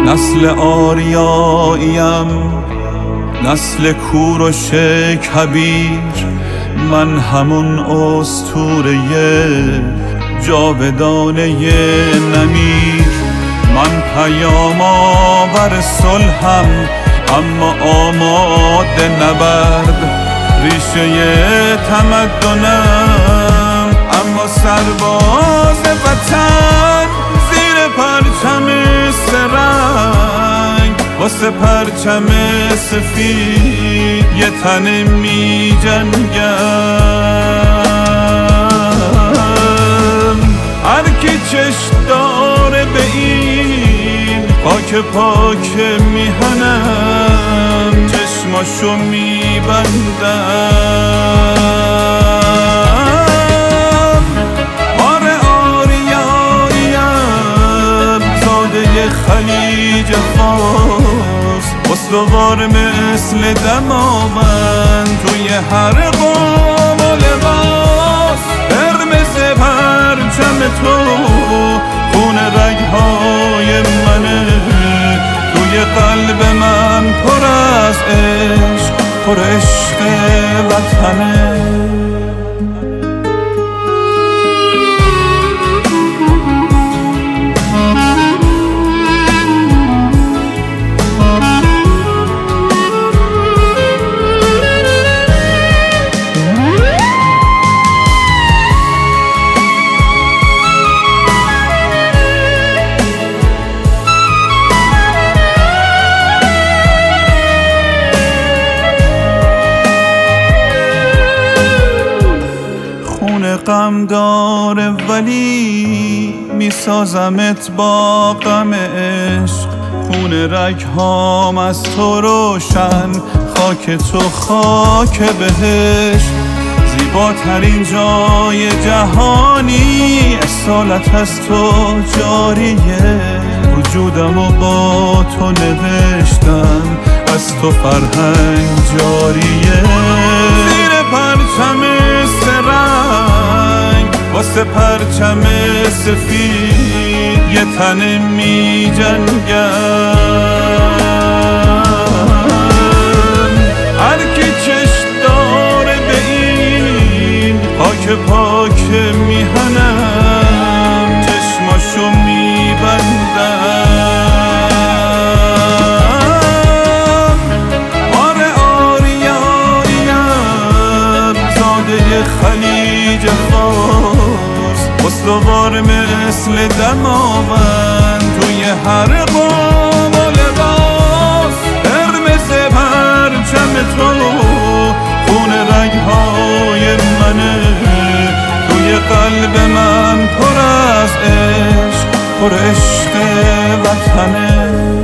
نسل آریاییم، نسل کوروش کبیر، من همون اسطوره جاودانه نمیر. من پیام آور صلحم اما آماده نبرد، ریشه تمدنم اما سرباز وطن. زیر پرچم سرنگ واسه پرچم سفید یه تن می جنگم. هر کی چشم داره به این پاک پاک میهنم، چشماشو میبندم. آره آریاییم، زاده خلیج فارس، استوار مثل دماوند توی هر قوم و لباس. قرمز پرچم تو خون رگهای منه، توی قلب من پر از عشق، پر عشق وطنه. غم داره ولی میسازمت با غم عشق. خون رگهام از تو روشن، خاک تو خاک بهشت. زیباترین جای جهانی اصالت از تو جاریه، وجودمو با تو نوشتم، از تو فرهنگ جاریه. زیر پرچم سرنگ واسه پرچم سفید یه تن می جنگم. هر کی چشم داره به این پاک پاک میهنم، چشماشو میبندم. آره آریاییم، زاده خلیج فارس، استوار مثل دماوند توی هر قوم و لباس. قرمز پرچم تو خون رگهای منه، توی قلب من پر از عشق، پر عشق وطنه.